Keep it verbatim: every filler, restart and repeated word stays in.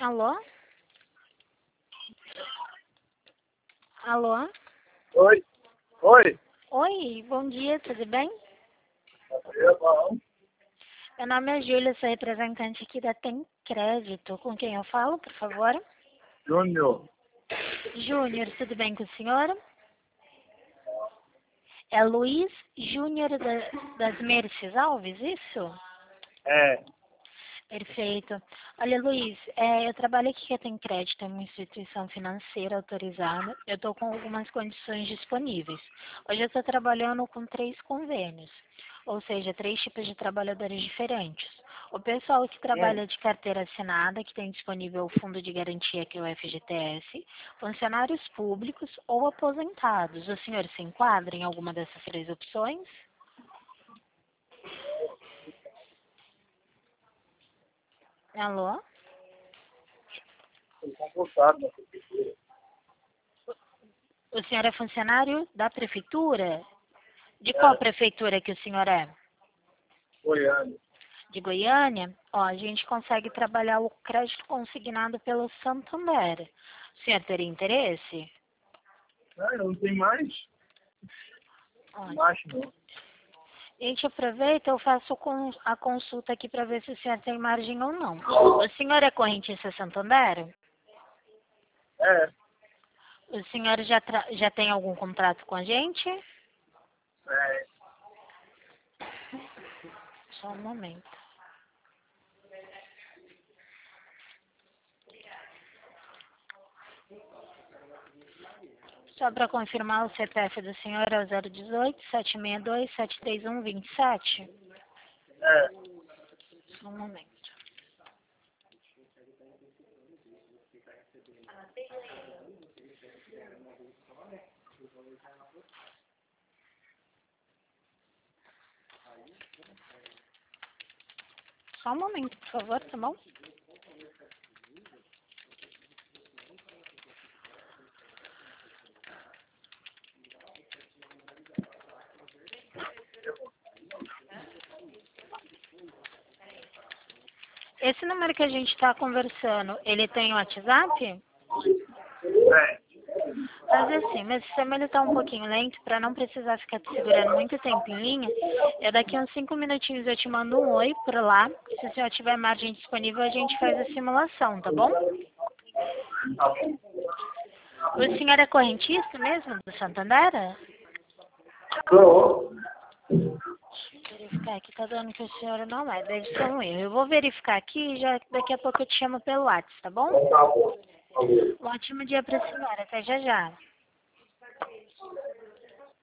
Alô? Alô? Oi. Oi. Oi, bom dia, tudo bem? É bom. Meu nome é Júlia, sou representante aqui da Tem Crédito. Com quem eu falo, por favor? Júnior. Júnior, tudo bem com o senhor? É Luiz Júnior da- das Merces Alves, isso? É. Perfeito. Olha, Luiz, é, eu trabalho aqui que Tem Crédito, é uma instituição financeira autorizada. Eu estou com algumas condições disponíveis. Hoje eu estou trabalhando com três convênios, ou seja, três tipos de trabalhadores diferentes. O pessoal que Hum. trabalha de carteira assinada, que tem disponível o fundo de garantia, que é o F G T S, funcionários públicos ou aposentados. O senhor se enquadra em alguma dessas três opções? Alô? Estou concursado na prefeitura. O senhor é funcionário da prefeitura? De qual É. prefeitura que o senhor é? Goiânia. De Goiânia? Ó, a gente consegue trabalhar o crédito consignado pelo Santander. O senhor teria interesse? Ah, não tem mais? Ó, Mais não. a gente aproveita, eu faço com- a consulta aqui para ver se o senhor tem margem ou não. O senhor é correntista Santander? É. O senhor já, tra- já tem algum contrato com a gente? É. Só um momento. Só para confirmar, o C P F do senhor é o zero dezoito, sete seis dois, sete três um, dois sete? É. Só um momento. Só um momento, por favor, tá bom? Esse número que a gente está conversando, ele tem o WhatsApp? É. Fazer assim, meu sistema ele tá um pouquinho lento, para não precisar ficar te segurando muito tempo em linha. Eu daqui uns cinco minutinhos eu te mando um oi por lá. Se o senhor tiver margem disponível, a gente faz a simulação, tá bom? Tá bom. O senhor é correntista mesmo, do Santander? Tô. Deixa eu verificar aqui, tá dando que o senhor não é, deve ser um erro. Eu vou verificar aqui e já daqui a pouco eu te chamo pelo WhatsApp, tá bom? Tá bom. Tá bom. Um ótimo dia para a senhora, até já já.